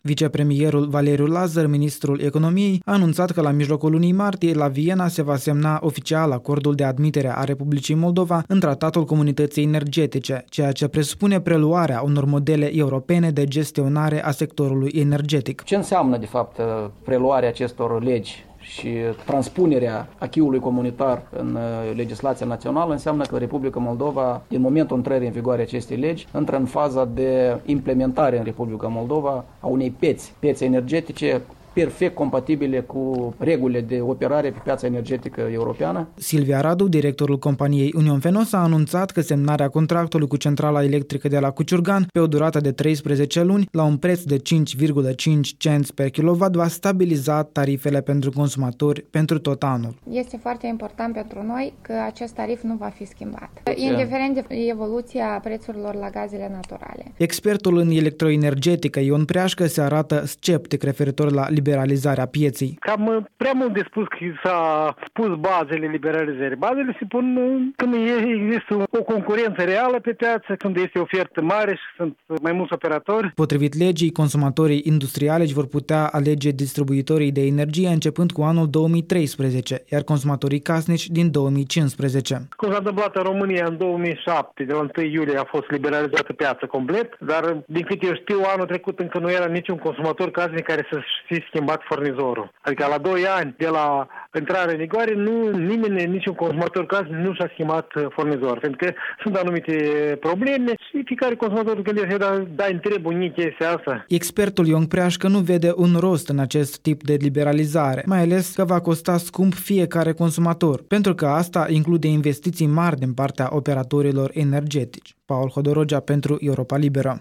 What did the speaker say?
Vicepremierul Valeriu Lazar, ministrul economiei, a anunțat că la mijlocul lunii martie la Viena se va semna oficial acordul de admitere a Republicii Moldova în Tratatul Comunității Energetice, ceea ce presupune preluarea unor modele europene de gestionare a sectorului energetic. Ce înseamnă, de fapt, preluarea acestor legi și transpunerea acquis-ului comunitar în legislația națională? Înseamnă că Republica Moldova, din momentul intrării în vigoare acestei legi, intră în faza de implementare în Republica Moldova a unei piețe energetice perfect compatibile cu regulile de operare pe piața energetică europeană. Silvia Radu, directorul companiei Union Fenosa, a anunțat că semnarea contractului cu centrala electrică de la Cuciurgan pe o durată de 13 luni, la un preț de 5,5 cenți per kilowatt, va stabiliza tarifele pentru consumatori pentru tot anul. Este foarte important pentru noi că acest tarif nu va fi schimbat, indiferent de evoluția prețurilor la gazele naturale. Expertul în electroenergetică Ion Preașcă se arată sceptic referitor la liberalizarea pieței. Cam prea mult de spus că s-a pus bazele liberalizării. Bazele se pun când există o concurență reală pe piață, când este ofertă mare și sunt mai mulți operatori. Potrivit legii, consumatorii industriali își vor putea alege distribuitorii de energie începând cu anul 2013, iar consumatorii casnici din 2015. Cum s-a întâmplat în România în 2007, de la 1 iulie a fost liberalizată piața complet, dar din câte eu știu, anul trecut încă nu era niciun consumator casnic care să fi schimbat furnizorul. Adică la 2 ani de la intrarea în vigoare, nimeni, niciun consumator casnic nu și-a schimbat furnizor, pentru că sunt anumite probleme și fiecare consumator gândește, da, întreb unii chestia asta. Expertul Ion Preașcă nu vede un rost în acest tip de liberalizare, mai ales că va costa scump fiecare consumator, pentru că asta include investiții mari din partea operatorilor energetici. Paul Hodorogea pentru Europa Liberă.